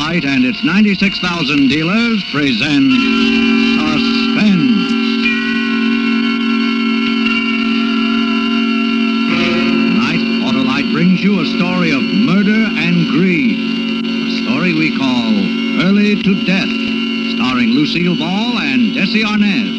Autolite and its 96,000 dealers present Suspense. Tonight, Autolite brings you a story of murder and greed. A story we call Early to Death, starring Lucille Ball and Desi Arnaz.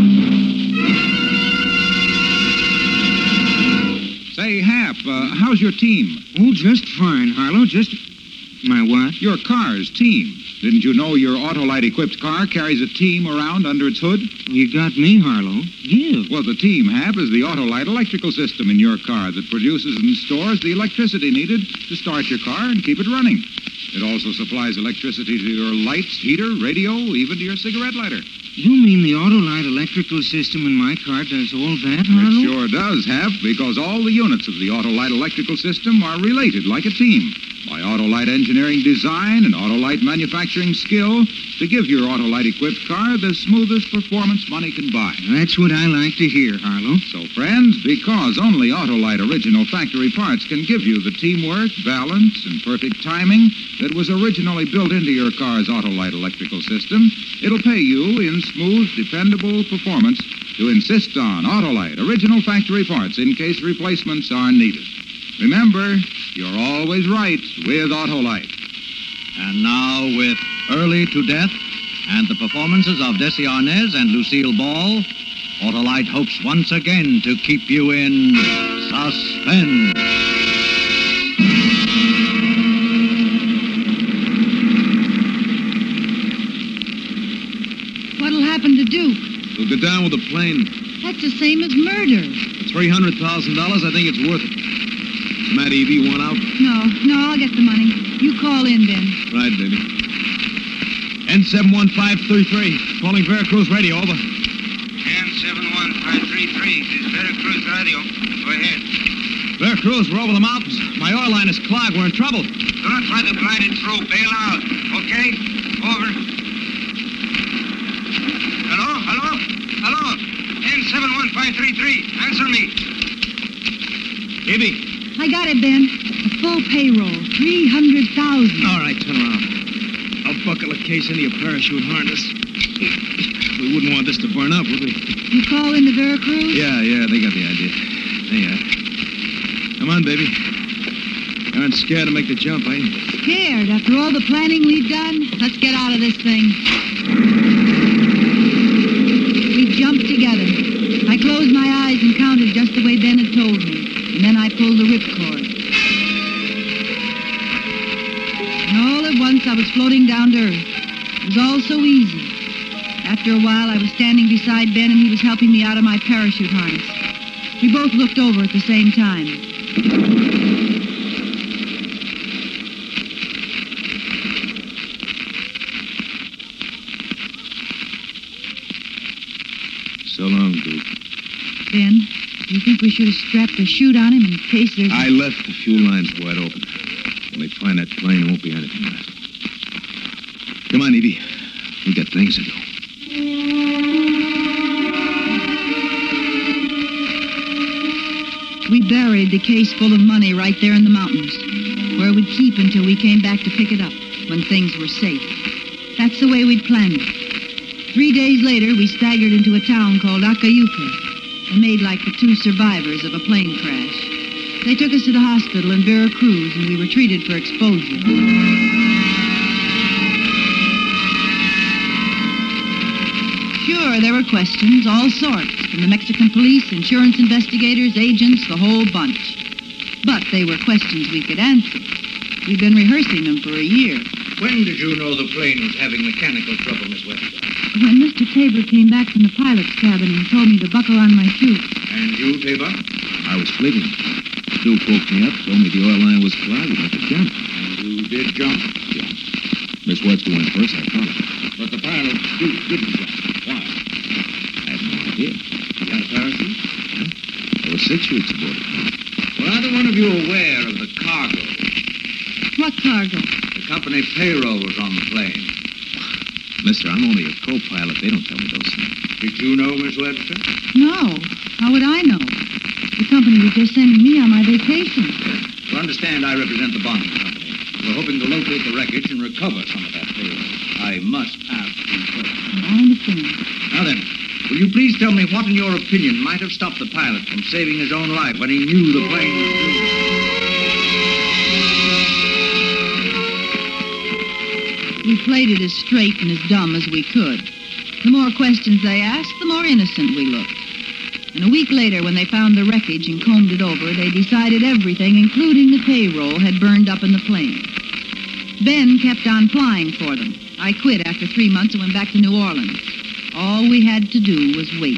Say, Hap, how's your team? Oh, just fine, Harlow. My what? Your car's team. Didn't you know your Autolite-equipped car carries a team around under its hood? You got me, Harlow. Give. Well, the team, Hap, is the Autolite electrical system in your car that produces and stores the electricity needed to start your car and keep it running. It also supplies electricity to your lights, heater, radio, even to your cigarette lighter. You mean the Autolite electrical system in my car does all that, Harlow? It sure does, Hap, because all the units of the Autolite electrical system are related like a team by Autolite engineering design and Autolite manufacturing skill to give your Autolite-equipped car the smoothest performance money can buy. That's what I like to hear, Harlow. So, friends, because only Autolite original factory parts can give you the teamwork, balance, and perfect timing that was originally built into your car's Autolite electrical system, it'll pay you in smooth, dependable performance to insist on Autolite original factory parts in case replacements are needed. Remember, you're always right with Autolite. And now with Early to Death and the performances of Desi Arnaz and Lucille Ball, Autolite hopes once again to keep you in suspense. What'll happen to Duke? We'll go down with the plane. That's the same as murder. For $300,000, I think it's worth it. Matt, Evie, you want out? No, I'll get the money. You call in, Ben. Right, baby. N71533, calling Veracruz Radio, over. N71533, this is Veracruz Radio. Go ahead. Veracruz, we're over the mountains. My oil line is clogged. We're in trouble. Do not try to glide it through. Bail out. Okay? Over. Hello? N71533, answer me. Evie. I got it, Ben. A full payroll. $300,000. All right, turn around. I'll buckle a case into your parachute harness. We wouldn't want this to burn up, would we? You call into Veracruz? Yeah, they got the idea. They are. Come on, baby. You aren't scared to make the jump, are you? Scared after all the planning we've done? Let's get out of this thing. We jumped together. I closed my eyes and counted just the way Ben had told me. And then I pulled the ripcord. And all at once I was floating down to earth. It was all so easy. After a while, I was standing beside Ben and he was helping me out of my parachute harness. We both looked over at the same time. So long, Duke. Ben, do you think we should have strapped a chute on him in case there's... I left the fuel lines wide open. When they find that plane, there won't be anything left. Come on, Evie. We got things to do. We buried the case full of money right there in the mountains, where it would keep until we came back to pick it up, when things were safe. That's the way we'd planned it. 3 days later, we staggered into a town called Acayuca, and made like the two survivors of a plane crash. They took us to the hospital in Veracruz, and we were treated for exposure. Sure, there were questions, all sorts, from the Mexican police, insurance investigators, agents, the whole bunch. But they were questions we could answer. We've been rehearsing them for a year. When did you know the plane was having mechanical trouble, Miss Webster? When Mr. Tabor came back from the pilot's cabin and told me to buckle on my chute. And you, Tabor? I was sleeping. Duke woke me up, told me the oil line was clogged, and I could jump. And you did jump? Yeah. Miss Webster went first, I followed. But the pilot, Duke, didn't jump. Why? I have no idea. You got a parachute? Huh? There were 6 chutes aboard it. Were either one of you aware of the cargo? What cargo? The company payroll was on the plane. Mister, I'm only a co-pilot. They don't tell me those things. Did you know, Miss Webster? No. How would I know? The company was just sending me on my vacation. To understand, I represent the bonding company. We're hoping to locate the wreckage and recover some of that payroll. I must ask you first. I understand. Now then, will you please tell me what, in your opinion, might have stopped the pilot from saving his own life when he knew the plane was doomed? We played it as straight and as dumb as we could. The more questions they asked, the more innocent we looked. And a week later, when they found the wreckage and combed it over, they decided everything, including the payroll, had burned up in the plane. Ben kept on flying for them. I quit after 3 months and went back to New Orleans. All we had to do was wait.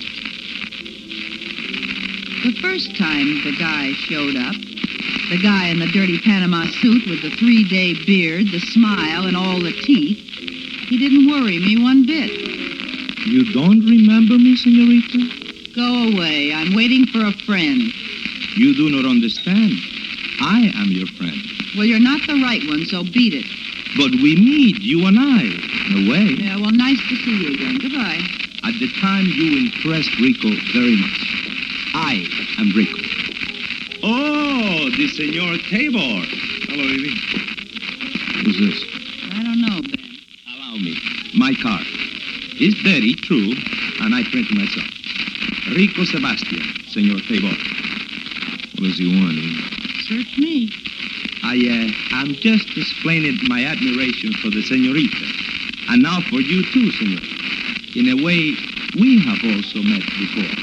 The first time the guy showed up, the guy in the dirty Panama suit with the 3-day beard, the smile, and all the teeth, he didn't worry me one bit. You don't remember me, senorita? Go away. I'm waiting for a friend. You do not understand. I am your friend. Well, you're not the right one, so beat it. But we meet, you and I, in a way. Yeah, well, nice to see you again. Goodbye. At the time, you impressed Rico very much. I am Rico. Oh, the Senor Tabor. Hello, Evie. Who's this? I don't know, Ben. Allow me. My car. It's dirty, true, and I print it myself. Rico Sebastian, Senor Tabor. What does he want, Search me. I'm just explaining my admiration for the senorita. And now for you too, senor. In a way, we have also met before.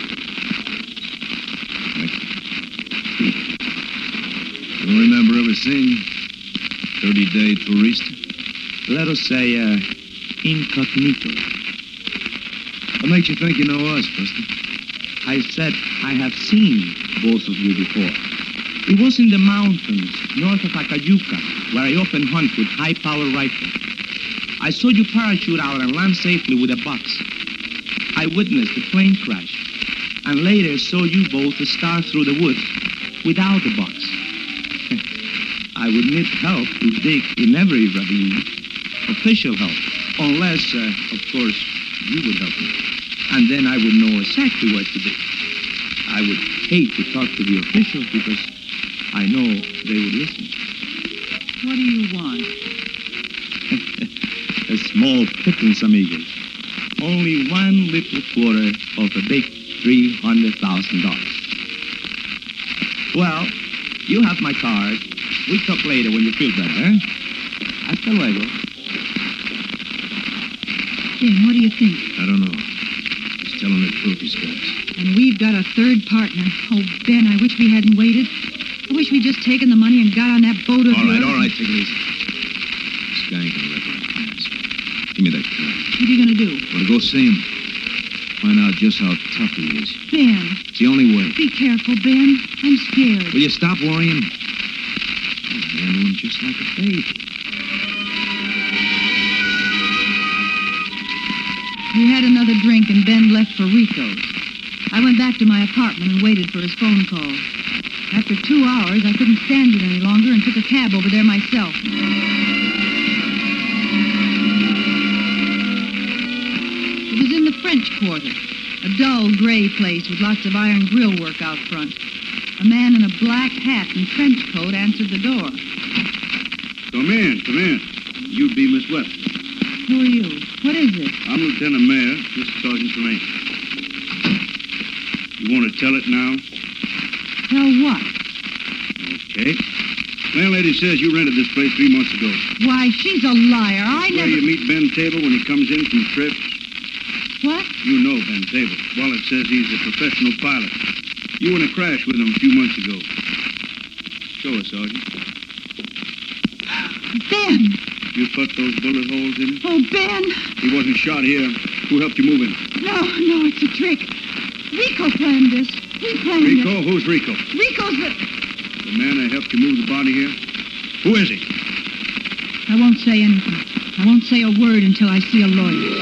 Don't remember ever seeing 30-day tourist? Let us say, incognito. What makes you think you know us, Buster? I said I have seen both of you before. It was in the mountains, north of Acayuca, where I often hunt with high-power rifle. I saw you parachute out and land safely with a box. I witnessed the plane crash, and later saw you both start through the woods without the box. I would need help to dig in every ravine, official help, unless, of course, you would help me. And then I would know exactly what to do. I would hate to talk to the officials because I know they would listen. What do you want? A small pittance, amigos. Only one little quarter of a big $300,000. Well, you have my card. We'll talk later when you feel better. Hasta luego. Ben, what do you think? I don't know. He's telling the truth, these guys. And we've got a third partner. Oh, Ben, I wish we hadn't waited. I wish we'd just taken the money and got on that boat of yours. All right, take it easy. This guy ain't gonna let me pass. Give me that card. What are you going to do? Want to go see him? Find out just how tough he is. Ben, It's the only way. be careful, Ben. I'm scared. Will you stop worrying? I'll handle him just like a baby. We had another drink and Ben left for Rico's. I went back to my apartment and waited for his phone call. After 2 hours, I couldn't stand it any longer and took a cab over there myself. It was in the French Quarter, a dull gray place with lots of iron grill work out front. A man in a black hat and trench coat answered the door. Come in, come in. You be Miss Webster. Who are you? What is it? I'm Lieutenant Mayor, Mr. Sergeant Tremaine. You want to tell it now? Tell what? Okay. Landlady says you rented this place 3 months ago. Why, she's a liar. I Where never... you meet Ben Table when he comes in from trips? What? You know Ben Table. Wallet says he's a professional pilot. You were in a crash with him a few months ago. Show us, Sergeant. Ben! You put those bullet holes in him? Oh, Ben! He wasn't shot here. Who helped you move him? No, it's a trick. Rico planned this. He planned Rico? it. Who's Rico? Rico's the... The man that helped you move the body here? Who is he? I won't say anything. I won't say a word until I see a lawyer.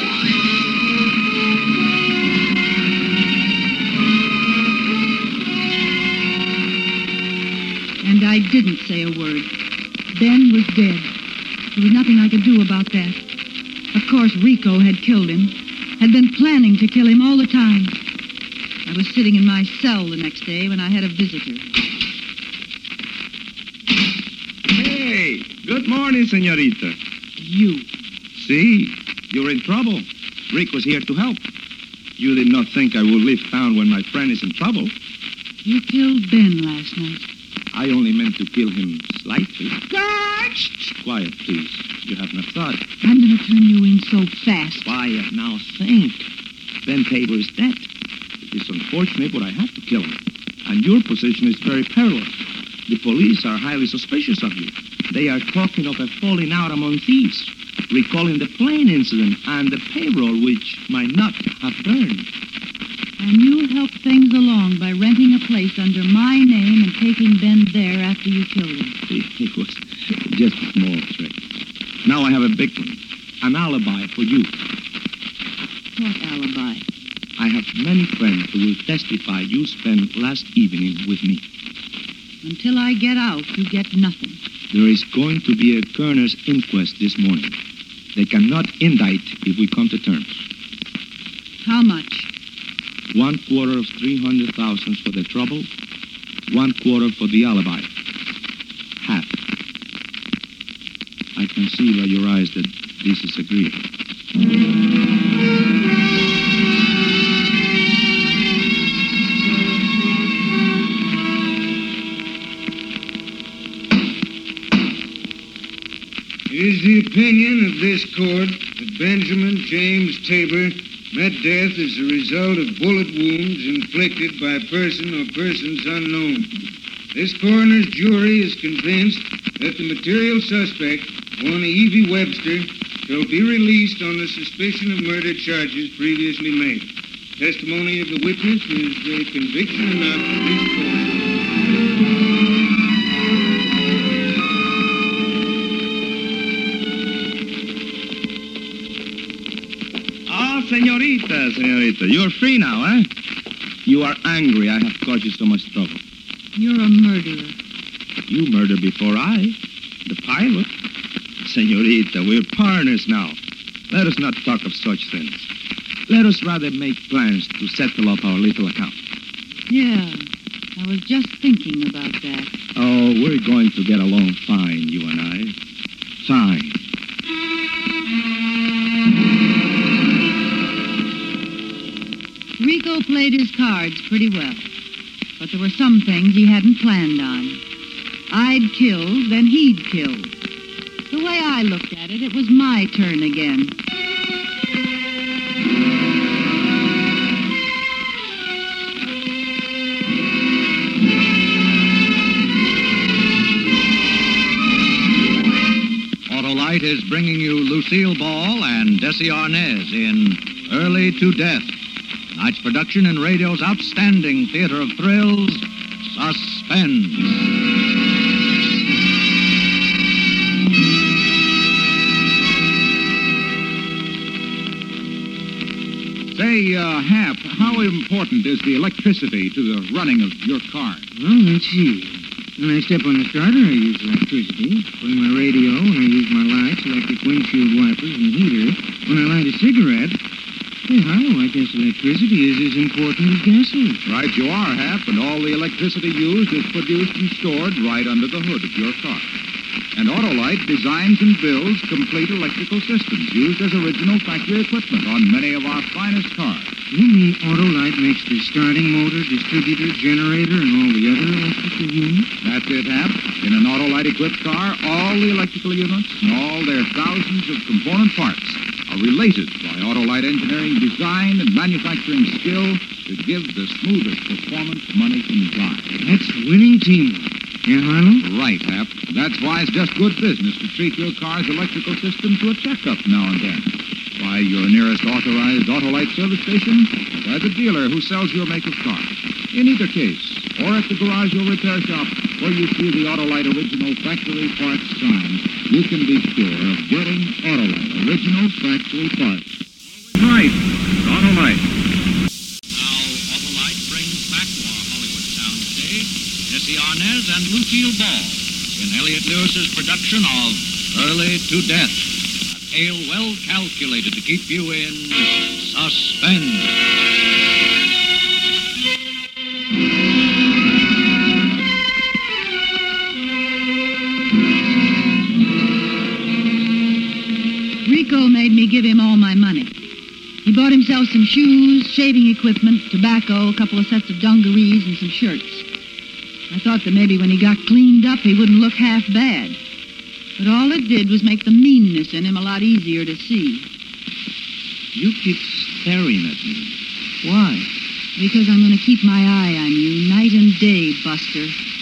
And I didn't say a word. Ben was dead. There was nothing I could do about that. Of course, Rico had killed him. Had been planning to kill him all the time. I was sitting in my cell the next day when I had a visitor. Hey, good Morning, senorita. You. See, you're in trouble. Rick was here to help. You did not think I would leave town when my friend is in trouble. You killed Ben last night. I only meant to kill him slightly. George! Shh, quiet, please. You have not thought. I'm going to turn you in so fast. Quiet, now think. Ben Tabor is dead. It is unfortunate, but I had to kill him. And your position is very perilous. The police are highly suspicious of you. They are talking of a falling out among thieves, recalling the plane incident and the payroll, which might not have burned. And you helped things along by renting a place under my name and taking Ben there after you killed him. It was just a small trick. Now I have a big one. An alibi for you. What alibi? I have many friends who will testify you spent last evening with me. Until I get out, you get nothing. There is going to be a coroner's inquest this morning. They cannot indict if we come to terms. How much? 1/4 of 300,000 for the trouble, 1/4 for the alibi. Half. I can see by your eyes that this is agreeable. It is the opinion of this court that Benjamin James Tabor met death as a result of bullet wounds inflicted by a person or persons unknown. This coroner's jury is convinced that the material suspect, one Evie Webster, shall be released on the suspicion of murder charges previously made. Testimony of the witness is conviction enough for this court. Senorita, you're free now, eh? You are angry I have caused you so much trouble. You're a murderer. You murdered before I, the pilot. Senorita, we're partners now. Let us not talk of such things. Let us rather make plans to settle up our little account. Yeah, I was just thinking about that. Oh, we're going to get along fine, you and I. Fine. Rico played his cards pretty well, but there were some things he hadn't planned on. I'd killed, then he'd killed. The way I looked at it, it was my turn again. Autolite is bringing you Lucille Ball and Desi Arnaz in Early to Death. Tonight's production in radio's outstanding theater of thrills, Suspense. Say, Hap, how important is the electricity to the running of your car? Well, let's see. When I step on the starter, I use electricity. Play my radio, when I use my lights, electric windshield wipers, and heater. When I light a cigarette... Hey, Harlow, I guess electricity is as important as gasoline. Right you are, Hap, and all the electricity used is produced and stored right under the hood of your car. And Autolite designs and builds complete electrical systems used as original factory equipment on many of our finest cars. You mean Autolite makes the starting motor, distributor, generator, and all the other electrical units? That's it, Hap. In an Autolite-equipped car, all the electrical units and all their thousands of component parts are related by Autolite engineering design and manufacturing skill to give the smoothest performance money can buy. That's winning teamwork. Yeah, Harlow? Right, Hap. That's why it's just good business to treat your car's electrical system to a checkup now and then. By your nearest authorized Autolite service station, or by the dealer who sells your make of car. In either case, or at the garage or repair shop where you see the Autolite original factory parts sign, you can be sure of getting Autolite original factory parts. Right, Autolite. Now, Autolite brings back to our Hollywood soundstage Desi Arnaz and Lucille Ball in Elliot Lewis's production of Early to Death. A tale well calculated to keep you in suspense. give him all my money. He bought himself some shoes, shaving equipment, tobacco, a couple of sets of dungarees, and some shirts. I thought that maybe when he got cleaned up, he wouldn't look half bad. But all it did was make the meanness in him a lot easier to see. You keep staring at me. Why? Because I'm going to keep my eye on you night and day, Buster.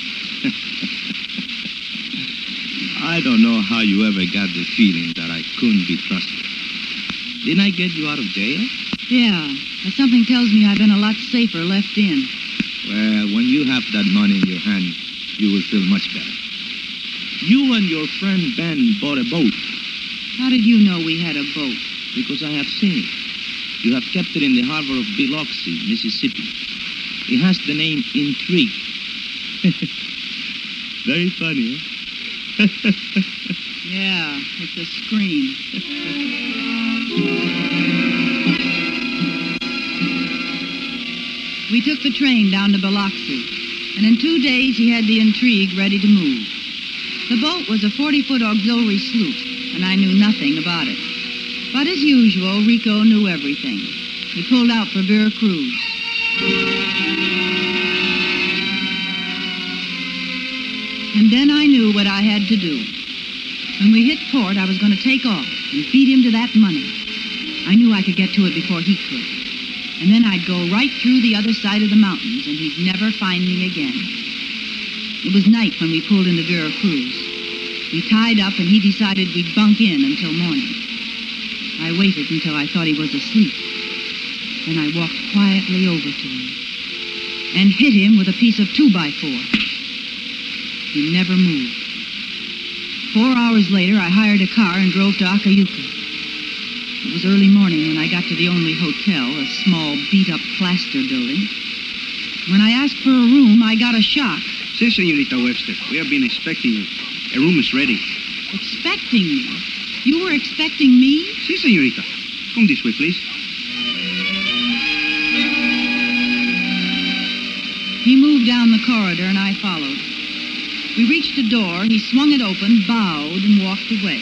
I don't know how you ever got the feeling that I couldn't be trusted. Didn't I get you out of jail? Yeah, but something tells me I've been a lot safer left in. Well, when you have that money in your hand, you will feel much better. You and your friend Ben bought a boat. How did you know we had a boat? Because I have seen it. You have kept it in the harbor of Biloxi, Mississippi. It has the name Intrigue. Very funny, huh? Yeah, it's a scream. We took the train down to Biloxi, and in 2 days he had the Intrigue ready to move. The boat was a 40-foot auxiliary sloop, and I knew nothing about it. But as usual, Rico knew everything. We pulled out for Veracruz. And then I knew what I had to do. When we hit port, I was going to take off and feed him to that money. I knew I could get to it before he could. And then I'd go right through the other side of the mountains, and he'd never find me again. It was night when we pulled into Veracruz. We tied up, and he decided we'd bunk in until morning. I waited until I thought he was asleep. Then I walked quietly over to him and hit him with a piece of 2x4. He never moved. 4 hours later, I hired a car and drove to Acayuca. It was early morning when I got to the only hotel, a small, beat-up plaster building. When I asked for a room, I got a shock. Si, Senorita Webster. We have been expecting you. A room is ready. Expecting me? You were expecting me? Si, Senorita. Come this way, please. He moved down the corridor, and I followed. We reached a door. He swung it open, bowed, and walked away.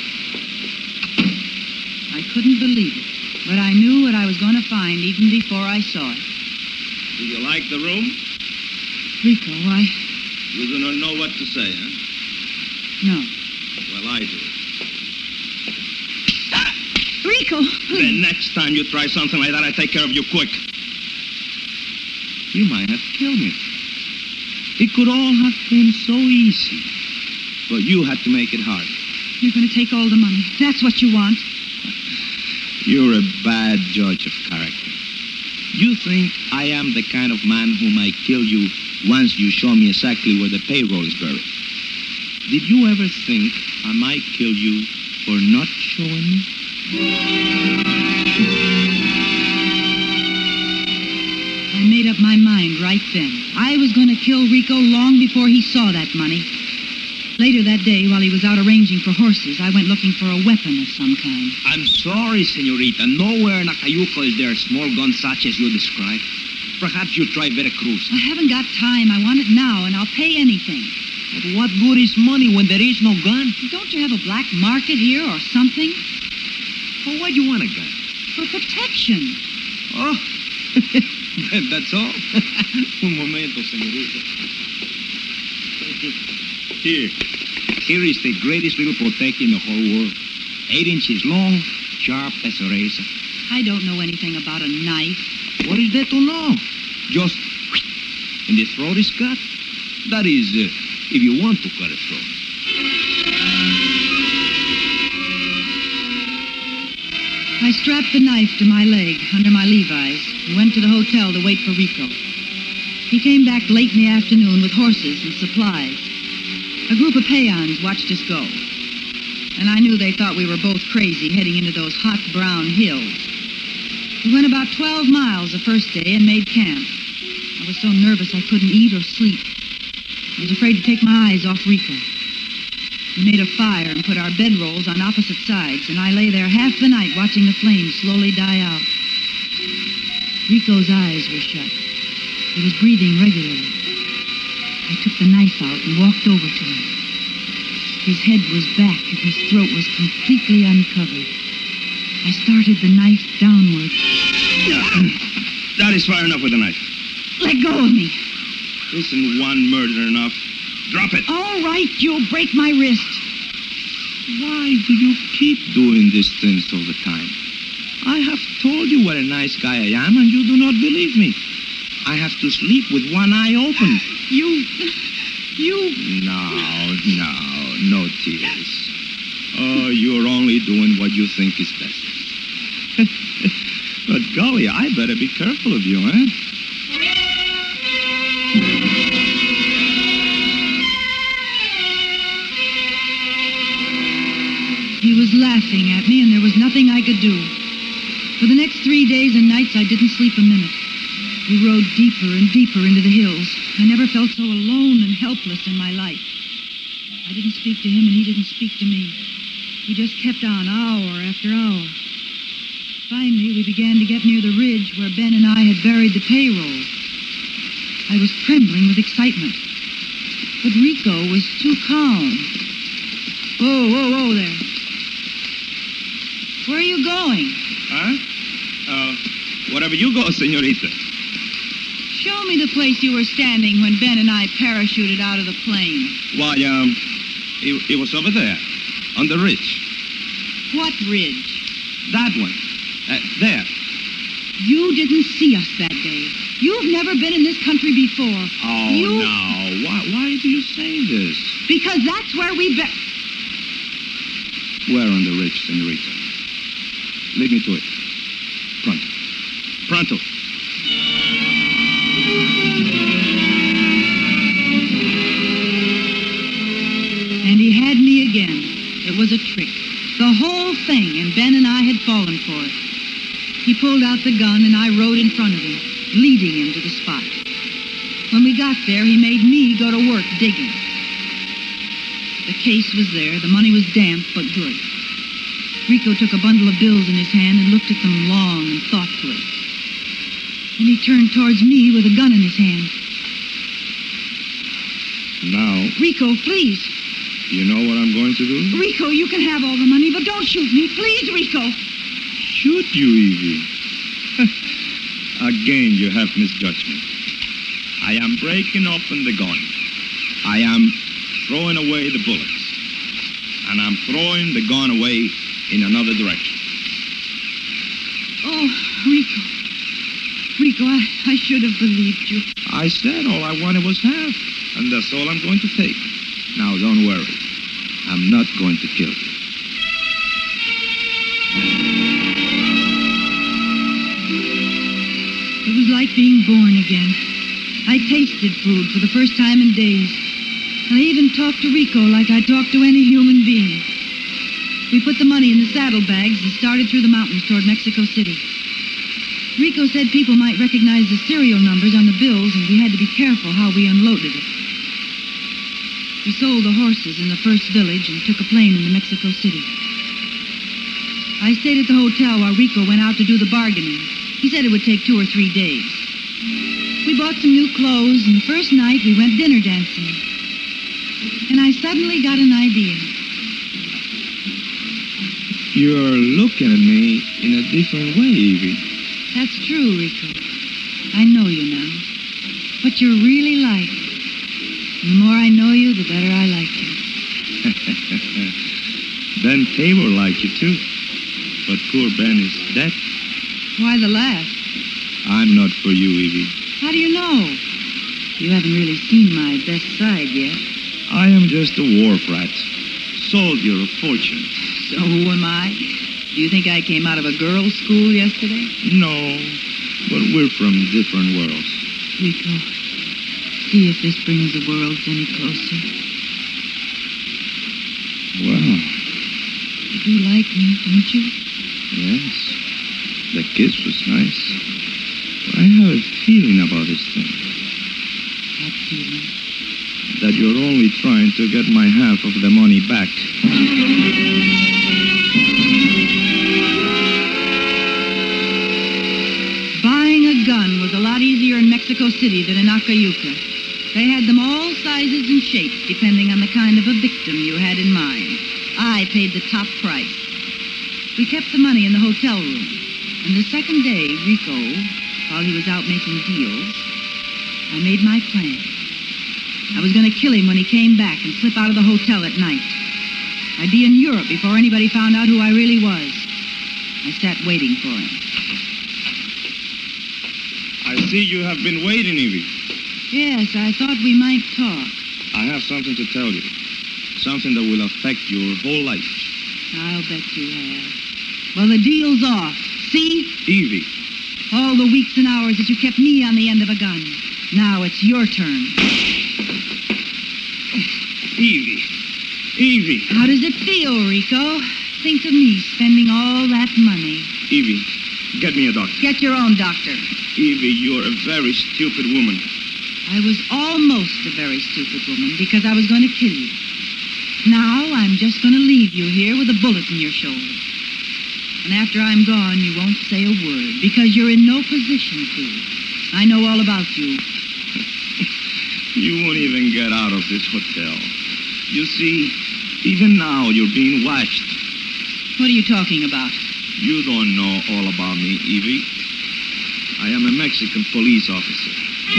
I couldn't believe it, but I knew what I was going to find even before I saw it. Do you like the room? Rico, You do not know what to say, huh? No. Well, I do. Rico, The please. next time you try something like that, I take care of you quick. You might have killed me. It could all have been so easy. But you had to make it hard. You're going to take all the money. That's what you want. You're a bad judge of character. You think I am the kind of man who might kill you once you show me exactly where the payroll is buried. Did you ever think I might kill you for not showing me? I made up my mind right then. I was going to kill Rico long before he saw that money. Later that day, while he was out arranging for horses, I went looking for a weapon of some kind. I'm sorry, Senorita. Nowhere in Acayuco is there a small gun such as you describe. Perhaps you try Veracruz. I haven't got time. I want it now, and I'll pay anything. But what good is money when there is no gun? Don't you have a black market here or something? Well, why do you want a gun? For protection. Oh, that's all? Un momento, señorita. Here is the greatest little protector in the whole world. 8 inches long, sharp as a razor. I don't know anything about a knife. What is there to know? Just, and the throat is cut. That is, if you want to cut a throat. I strapped the knife to my leg under my Levi's and went to the hotel to wait for Rico. He came back late in the afternoon with horses and supplies. A group of peons watched us go, and I knew they thought we were both crazy heading into those hot brown hills. We went about 12 miles the first day and made camp. I was so nervous I couldn't eat or sleep. I was afraid to take my eyes off Rico. We made a fire and put our bedrolls on opposite sides, and I lay there half the night watching the flames slowly die out. Rico's eyes were shut. He was breathing regularly. I took the knife out and walked over to him. His head was back and his throat was completely uncovered. I started the knife downward. That is far enough with the knife. Let go of me. Isn't one murder enough? Drop it. All right, you'll break my wrist. Why do you keep doing these things all the time? I have told you what a nice guy I am, and you do not believe me. I have to sleep with one eye open. You... No tears. Oh, you're only doing what you think is best. But golly, I better be careful of you, eh? He was laughing at me, and there was nothing I could do. For the next 3 days and nights, I didn't sleep a minute. We rode deeper and deeper into the hills. I never felt so alone and helpless in my life. I didn't speak to him, and he didn't speak to me. We just kept on hour after hour. Finally, we began to get near the ridge where Ben and I had buried the payroll. I was trembling with excitement. But Rico was too calm. Whoa there. Where are you going? Huh? Wherever you go, senorita. Show me the place you were standing when Ben and I parachuted out of the plane. Why, it was over there, on the ridge. What ridge? That one. There. You didn't see us that day. You've never been in this country before. Oh, no. Why do you say this? Because that's where we Where on the ridge, senorita? Lead me to it. Pronto. Pronto. And he had me again. It was a trick. The whole thing, and Ben and I had fallen for it. He pulled out the gun, and I rode in front of him, leading him to the spot. When we got there, he made me go to work digging. The case was there. The money was damp, but good. Rico took a bundle of bills in his hand and looked at them long and thoughtfully. Then he turned towards me with a gun in his hand. Now, Rico, please. you know what I'm going to do? Rico, you can have all the money, but don't shoot me. Please, Rico. Shoot you, Evie. Again, you have misjudged me. I am breaking open the gun. I am throwing away the bullets. And I'm throwing the gun away in another direction. Oh, Rico. Rico, I should have believed you. I said all I wanted was half, and that's all I'm going to take. Now, don't worry. I'm not going to kill you. It was like being born again. I tasted food for the first time in days. And I even talked to Rico like I talked to any human being. We put the money in the saddlebags and started through the mountains toward Mexico City. Rico said people might recognize the serial numbers on the bills, and we had to be careful how we unloaded it. We sold the horses in the first village and took a plane into Mexico City. I stayed at the hotel while Rico went out to do the bargaining. He said it would take 2 or 3 days. We bought some new clothes, and the first night we went dinner dancing. And I suddenly got an idea. You're looking at me in a different way, Evie. That's true, Rico. I know you now. What you're really like. And the more I know you, the better I like you. Ben Tabor liked you, too. But poor Ben is dead. Why the laugh? I'm not for you, Evie. How do you know? You haven't really seen my best side yet. I am just a wharf rat. Soldier of fortune. So who am I? Do you think I came out of a girls' school yesterday? No, but we're from different worlds. Rico, see if this brings the worlds any closer. Well, You do like me, don't you? yes. The kiss was nice. But I have a feeling about this thing. What feeling? That you're only trying to get my half of the money back. Buying a gun was a lot easier in Mexico City than in Acayuca. They had them all sizes and shapes, depending on the kind of a victim you had in mind. I paid the top price. We kept the money in the hotel room. And the second day, Rico, while he was out making deals, I made my plan. I was going to kill him when he came back and slip out of the hotel at night. I'd be in Europe before anybody found out who I really was. I sat waiting for him. I see you have been waiting, Evie. Yes, I thought we might talk. I have something to tell you. Something that will affect your whole life. I'll bet you have. Well, the deal's off. See? Evie. All the weeks and hours that you kept me on the end of a gun. Now it's your turn. Evie. Evie. How does it feel, Rico? Think of me spending all that money. Evie, get me a doctor. Get your own doctor. Evie, you're a very stupid woman. I was almost a very stupid woman because I was going to kill you. Now I'm just going to leave you here with a bullet in your shoulder. And after I'm gone, you won't say a word because you're in no position to. I know all about you. You won't even get out of this hotel. You see, even now you're being watched. What are you talking about? You don't know all about me, Evie. I am a Mexican police officer.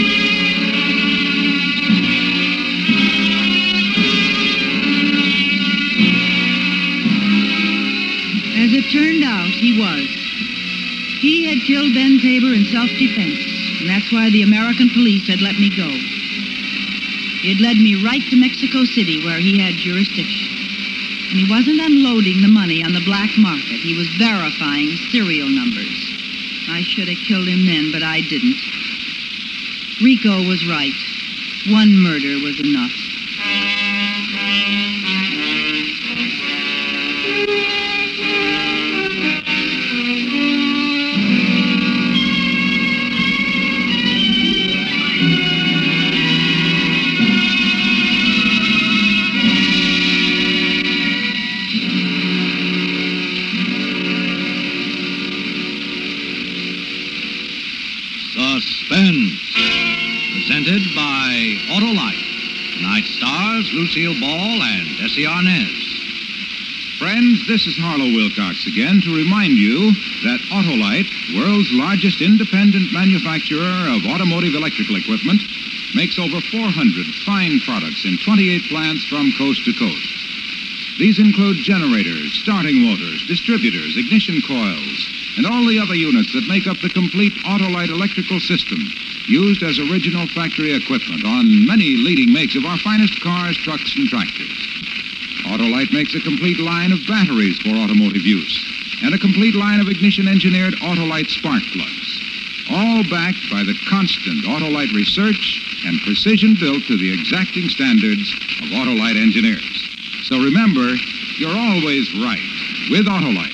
As it turned out, he was. He had killed Ben Tabor in self-defense, and that's why the American police had let me go. He had led me right to Mexico City, where he had jurisdiction. And he wasn't unloading the money on the black market. He was verifying serial numbers. I should have killed him then, but I didn't. Rico was right. One murder was enough. Suspense. Presented by Autolite. Tonight's stars, Lucille Ball and Desi Arnaz. Friends, this is Harlow Wilcox again to remind you that Autolite, world's largest independent manufacturer of automotive electrical equipment, makes over 400 fine products in 28 plants from coast to coast. These include generators, starting motors, distributors, ignition coils, and all the other units that make up the complete Autolite electrical system, used as original factory equipment on many leading makes of our finest cars, trucks, and tractors. Autolite makes a complete line of batteries for automotive use, and a complete line of ignition-engineered Autolite spark plugs, all backed by the constant Autolite research and precision built to the exacting standards of Autolite engineers. So remember, you're always right with Autolite.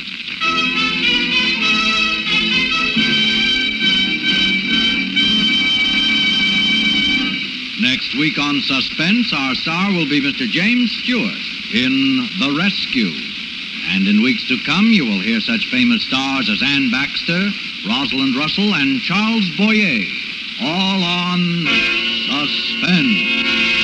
Next week on Suspense, our star will be Mr. James Stewart in The Rescue. And in weeks to come, you will hear such famous stars as Ann Baxter, Rosalind Russell, and Charles Boyer, all on Suspense.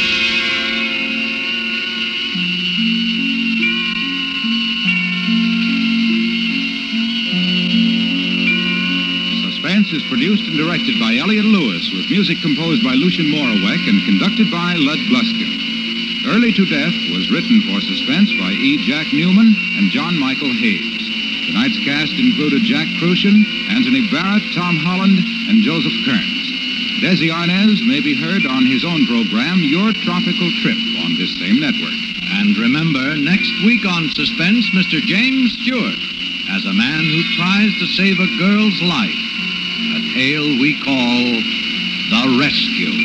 Suspense is produced and directed by Elliott Lewis, with music composed by Lucien Moraweck and conducted by Lud Gluskin. Early to Death was written for Suspense by E. Jack Newman and John Michael Hayes. Tonight's cast included Jack Crucian, Anthony Barrett, Tom Holland, and Joseph Kearns. Desi Arnaz may be heard on his own program, Your Tropical Trip, on this same network. And remember, next week on Suspense, Mr. James Stewart, as a man who tries to save a girl's life. A tale we call The Rescue.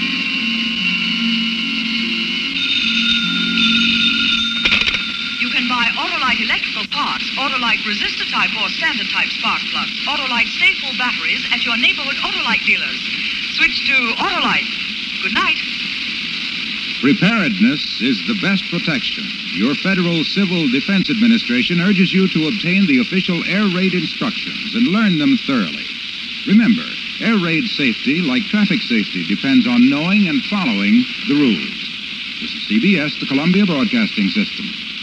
You can buy Autolite electrical parts, Autolite resistor-type or standard-type spark plugs, Autolite stay-full batteries at your neighborhood Autolite dealers. Switch to Autolite. Good night. Preparedness is the best protection. Your Federal Civil Defense Administration urges you to obtain the official air raid instructions and learn them thoroughly. Remember, air raid safety, like traffic safety, depends on knowing and following the rules. This is CBS, the Columbia Broadcasting System.